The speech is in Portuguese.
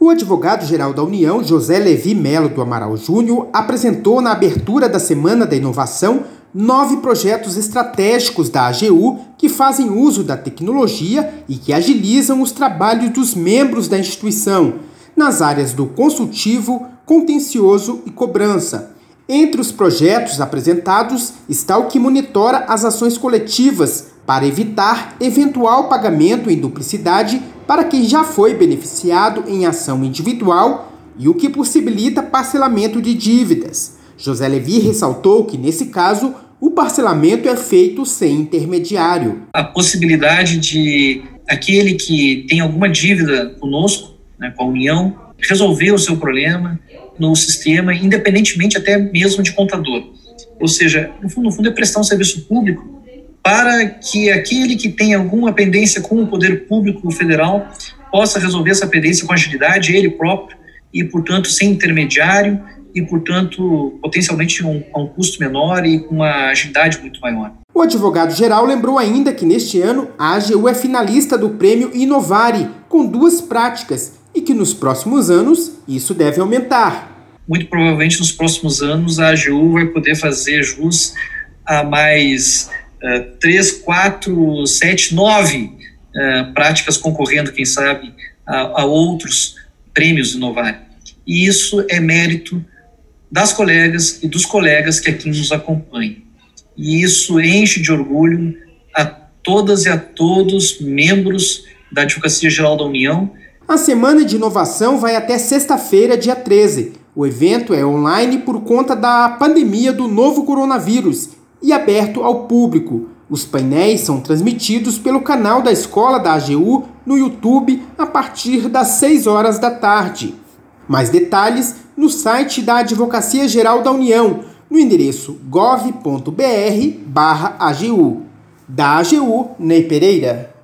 O advogado-geral da União, José Levi Melo do Amaral Júnior, apresentou na abertura da Semana da Inovação 9 projetos estratégicos da AGU que fazem uso da tecnologia e que agilizam os trabalhos dos membros da instituição, nas áreas do consultivo, contencioso e cobrança. Entre os projetos apresentados está o que monitora as ações coletivas para evitar eventual pagamento em duplicidade para quem já foi beneficiado em ação individual e o que possibilita parcelamento de dívidas. José Levi ressaltou que, nesse caso, o parcelamento é feito sem intermediário. A possibilidade de aquele que tem alguma dívida conosco, com a União, resolver o seu problema no sistema, independentemente até mesmo de contador. Ou seja, no fundo é prestar um serviço público para que aquele que tem alguma pendência com o poder público federal possa resolver essa pendência com agilidade, ele próprio, e, portanto, sem intermediário, e, portanto, potencialmente a um custo menor e com uma agilidade muito maior. O advogado-geral lembrou ainda que neste ano a AGU é finalista do prêmio Inovare, com 2 práticas, e que nos próximos anos isso deve aumentar. Muito provavelmente nos próximos anos a AGU vai poder fazer jus a mais 3, 4, 7, 9 práticas concorrendo, quem sabe, a outros prêmios Inovare. E isso é mérito das colegas e dos colegas que aqui nos acompanham. E isso enche de orgulho a todas e a todos membros da Advocacia Geral da União. A Semana de Inovação vai até sexta-feira, dia 13. O evento é online por conta da pandemia do novo coronavírus e aberto ao público. Os painéis são transmitidos pelo canal da Escola da AGU no YouTube a partir das 6 horas da tarde. Mais detalhes no site da Advocacia Geral da União, no endereço gov.br/AGU. Da AGU, Ney Pereira.